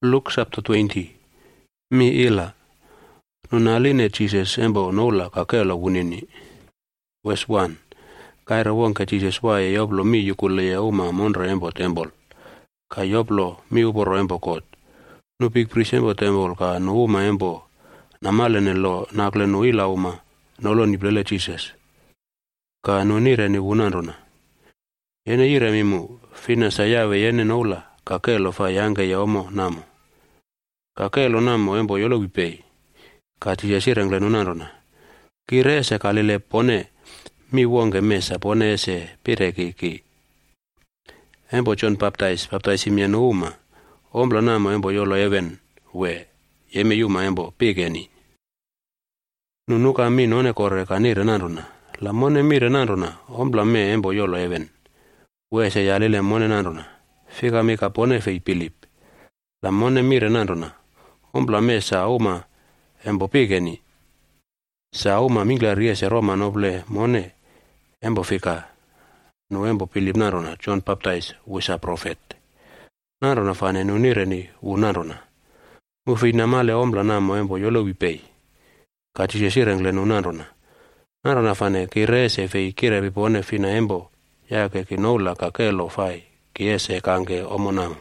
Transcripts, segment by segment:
Luke chapter 20. Mi ila. Nunaline Jesus embo nola kakela wunini. Verse 1. Kaira wonka Jesus wae yoblo mi yukule ya uma monra embo tembol. Ka yoblo mi uboro embo kot. Nu big priest embo tembol ka nu uma embo namalene lo nakle nu ila uma nolo ni blele Jesus. Ka nu nire ni wunandona. Yene ire mimu fina sayawe yene nola kakelo fa yange ya omo namo. Kakelo namo embo yolo wipei. Kati ya sirang lenunarona. Kire se kalile pone mi wonge mesa pone se pireki ki. Embo John baptize imiano uma. Ombla namo embo yolo even we yeme yuma embo pigeni. Nunuka mi none korre kanire narona. La mone mire narona ombla me embo yolo even. We se yalile mone narona. Fika mi kapone fei Pilip. La mone mire narona. Ombla me sa uma embo pigeni. Sa uma mingla riese Roma noble mone embo fika. No embo Pilip narona John baptize wisa prophet. Narona fane nunire ni narona. Mufi namale ombla namo embo yolo wipei. Kati sesirengle narona. Narona fane kirese fei kire bipone fina embo yake kinola kakelo fai kiese kange omonamo.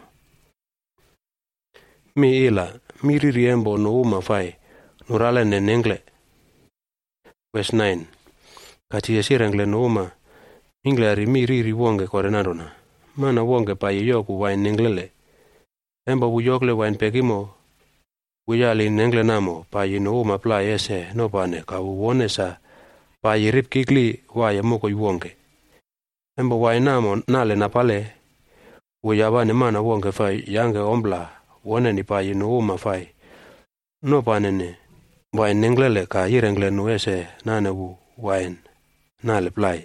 Mi ila miriri embo no uma fai nurale nenengle. Verse 9. Kati sesirengle no uma minglari miriri wonge korenarona. Mana wonge pa yoku wain nenglele. Embo wuyokle wain pekimo wuyali nengle namo pa no uma pla ese no pane ka wuone sa pa rip kikli waya moko wonge. Embo wain namo nale napale wuyabane mana wonge fai yange ombla wone ni pa no uma fai. No panene wain nenglele ka yirengle no ese nane wu wain nale plai.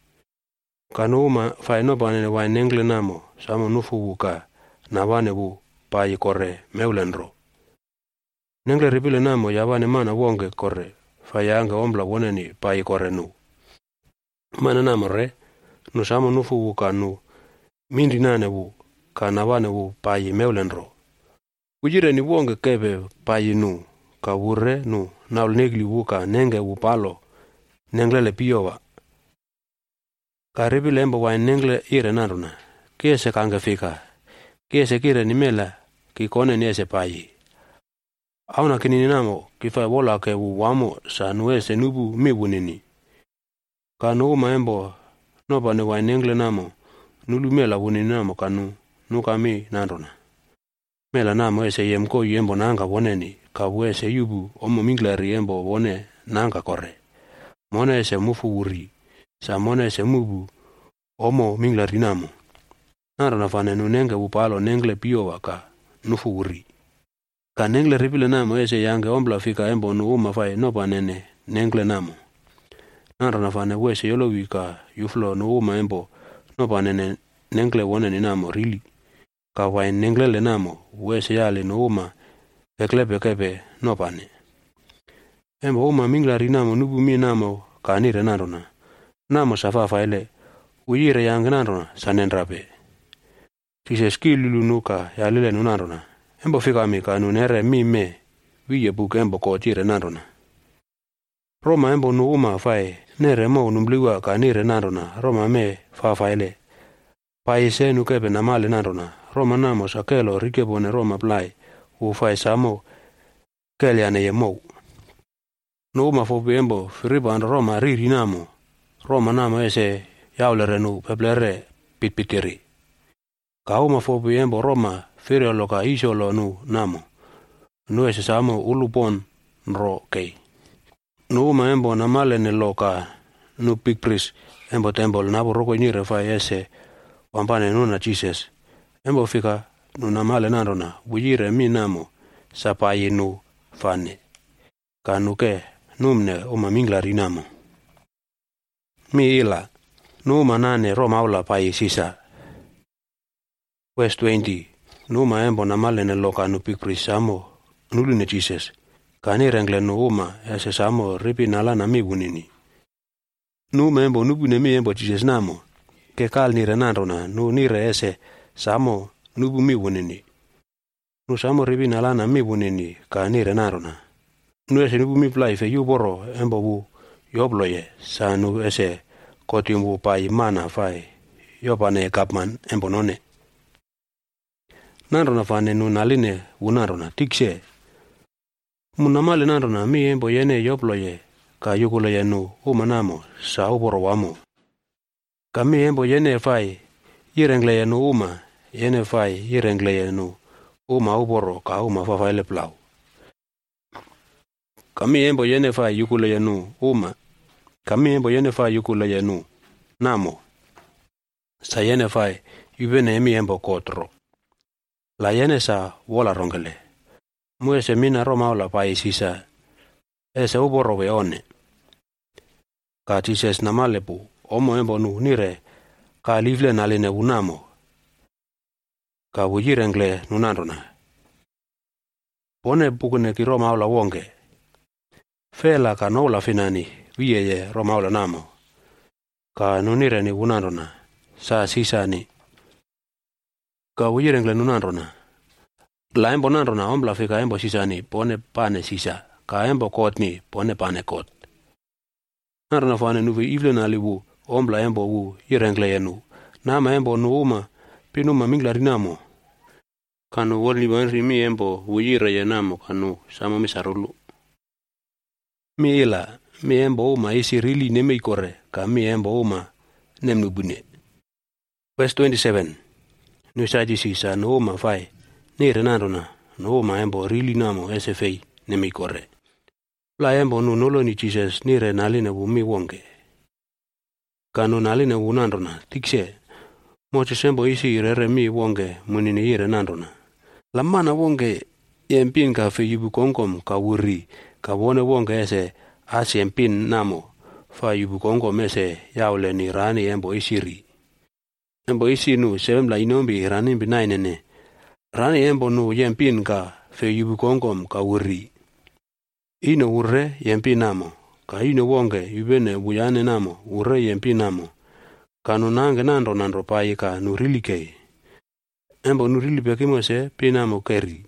Kanu uma fai no panene wain nengle namo samo nufu wuka na wane wu pa kore meulenro. Nengle ripile namo yabane mana wonge kore fai yange ombla wone ni pa kore nu. Mana namo re no samo nufu wuka nu mindi nane wu ka na wane wu pa meulenro. Ujire ni wonge kebe pa nu ka wurre nu naul negli wuka nenge wu palo nenglele piyowa. Ka ripile embo wain nengle ire naruna. Kiese kange fika. Kiese kire ni mela ki kone ni ese payi. Auna kinini namo kifai wola ke wu wamo sa nuese nubu mi wunini. Ka nuuma embo nopa ni wain nengle namo nulu mela wunini namo kanu nuka mi naruna. Mela namo ese yemko yembo nanga woneni ka wese yubu omo minglari embo wone nanga kore. Mone ese mufu wuri. Sa mone ese mubu omo minglari namo. Narana fane nu nenge wupalo nengle piyowa ka nufu wuri. Ka nengle ripile namo ese yange ombla fika embo nu uma fai nopa nene nengle namo. Narana fane wese yolo wika yuflo nu uma embo nopa nene nengle wone ni namo rili. Ka wain nengle le namo wese yali nu uma eklepe kepe nopa ne. Embo uma minglari namo nubu mi namo ka nire narona. Namo safafa ele uyire yange narona sanenrape. Tise skilulu nuka ya lile nunarona. Embo fika mi ka nunere mi me wiye buke embo kotire narona. Roma embo nu uma fai nere mo numbliwa ka nire narona. Roma me fafa ele. Paise nukepe namale narona. Roma namo sakelo rikebone Roma plai ufai samo keliane ye mo. Nu uma fobi embo firiban Roma riri namo. Roma namo ese yaulere nu peplere pitpitiri. Ka uma fobi embo Roma firiolo ka isolo nu namo. Nu ese samo ulupon ro kei. Nu uma embo namale ne loka nu big priest embo tembol nabu roko nire fai ese wampane nuna Jesus. Embo fika nu namale narona wujire mi namo sapayi nu fane. Ka nuke numne uma minglari namo. Mi ila numa nane Roma ula payi sisa. Verse 20. Numa embo namale ne loka nu big priest samo nulune Jesus. Ka nirengle nu uma ese samo ripi nalana mi wunini. Numa embo nubune mi embo Jesus namo. Ke kal nire narona nu nire ese samo nubu mi wunini. Nu samo ribin alana mi bunini ka nire narona. Nu ese nubu mi plai fe yuboro embo wu yobloye sa nu ese kotiumbu pai mana fai yopane kapman embo none. Narona fane nu naline unarona tikse. Munamale narona mi embo yene yobloye ka yukuloye nu umanamo sa uboro wamo. Kami embo yene fai yirengleye nu uma yene fai yirengleye nu uma uboro ka uma fafaile plau. Kami embo yene fai yukuloye nu uma. Kami embo yene fai yukuloye nu namo. Sa yene fai yubene emi embo kotro. La yene sa wola rongele. Muese mina romaula pai sisa. Ese uboro weone. Ka tises namalepu. Omo embo nu nire ka livle naline unamo. Ka wujirengle nunandona. Pone pukune ki romaula wonge. Fela ka noula finani vieye romaula namo. Ka nunire ni unandona. Sa sisa ni. Ka wujirengle nunandona. La embo nandona ombla fika embo sisa ni pone pane sisa. Ka embo kot ni pone pane kot. Nandona fane nuvi ivle naliwu. Ombla embo wu yirengle yenu. Nama embo nu uma pinuma minglarinamo. Kanu woli wanri mi embo wu yire yenamo kanu sama misarulu. Mi ila mi embo uma isi rili neme ikore ka mi embo uma nemnubune. Verse 27. Nusaji sisa nu uma fai nire nandona nu uma embo rili namo ese fei neme ikore. La embo nu nolo ni Jesus nire naline wu mi wonge. Kanu naline unandona tikse moche sembo isi irere mi wonge munini ire nandona. La mana wonge yempin ka fe yubu kongkom ka wuri ka wone wonge ese asi yempin namo fa yubu kongkom ese yaule ni rani embo isiri. Embo isi nu sebemla inombi rani binainene. Rani embo nu yempin ka fe yubu kongkom ka wuri. Ino urre yempin namo. Ka ino wonge yubene buyane namo ure yempi namo. Kanu nange nandro pai ka nurili kei. Embo nurili pekimo se pinamo keri.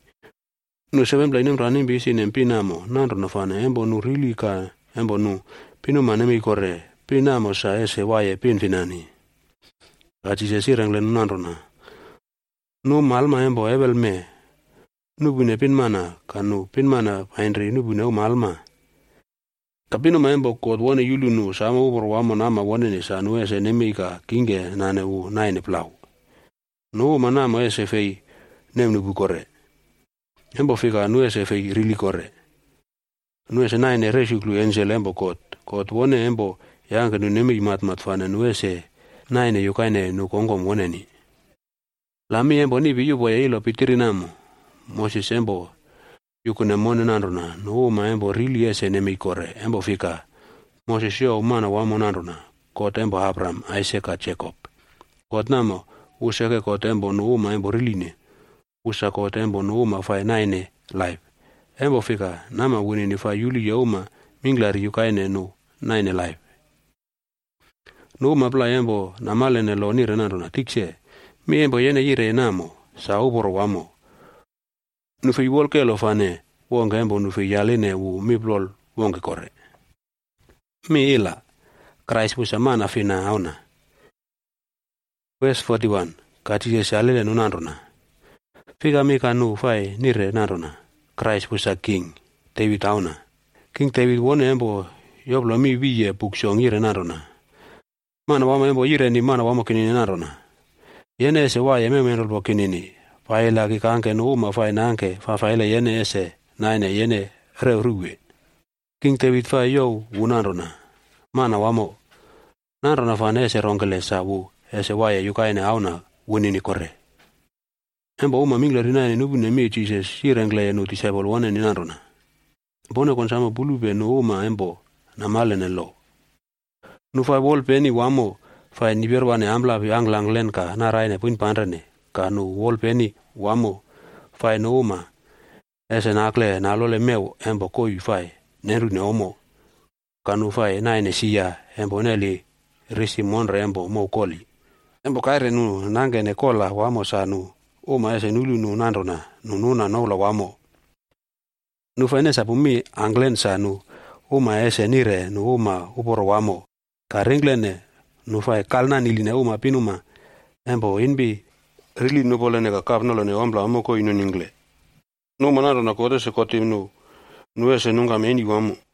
Nu sebembla inem ranim bisi nempi namo nandro nafane embo nurili ka embo nu pinu manemi kore pinamo sa ese waye pin finani. Kachi se sirengle nandro na. Nu malma embo ebel me. Nubune pin mana kanu pin mana painri nubune malma. Kapino maembo kod wone yulu nu sama ubor wamo nama wone ni sa nu ese nemika kinge nane u naine plau. Nu manama ese fei nemnu bukore. Embo fika nu ese fei rili kore. Nu ese naine resuklu ensel embo kod wone embo yanka nu nemi mat fane nu ese naine yukaine nu kongom wone ni. Lami embo ni biyubo ya ilo pitiri namo. Moses embo yukune mone nandona nu uma embo rili ese nemi kore embo fika Moses yo umana wamo nandona kot embo Abraham Isaac a Jacob kot namo usake kot embo nu uma embo rili ne usa kot embo nu uma fai naine life embo fika nama wini ni fai yuli ya uma minglari yukaine nu naine life nu uma pla embo namalene lo nire nandona tikse mi embo yene yire namo sa uboro wamo nufi wolke lo fane wonge embo nufi yaline wu miplol wonge kore. Mi ila Christ pusa mana fina auna. Verse 41. Kati salile nunandona. Figa mi kanu fai nire nandona. Christ pusa king David auna. King David wone embo yoblo mi viye pukshong ire nandona. Mana wama embo ire ni mana wama kinini nandona. Yene ese waye memenolbo kinini. Faila ki kanke no uma fai nanke fa faila yene ese naine yene reuruwe. King David fai yo unandona. Mana wamo. Nandona fa ese rongele sabu ese waye yukaine auna winini kore. Embo uma minglari naine nubune mi Jesus sirengle nu disable wane ni nandona. Bone konsama bulube no uma embo na malene lo. Nu fai wol peni wamo fai niberwane ambla bi anglang lenka na raine pun panrene. Kanu wol peni wamo fai no uma ese nakle nalole meu embo koi fai neru ne omo kanu fai naine siya embo neli risi monre embo mo koli embo kaire nu nange ne kola wamo sanu uma ese nulu nu nandona nununa no la wamo. Nu fene sapumi anglen sa nu uma ese nire nu uma uporo wamo. Ka ringlene nu fai kalna niline uma pinuma embo inbi rili nu polene ka kavnolo ne ombla amoko inu ningle. Nu manaro na kode se kotim nu ese nunga meni wamo.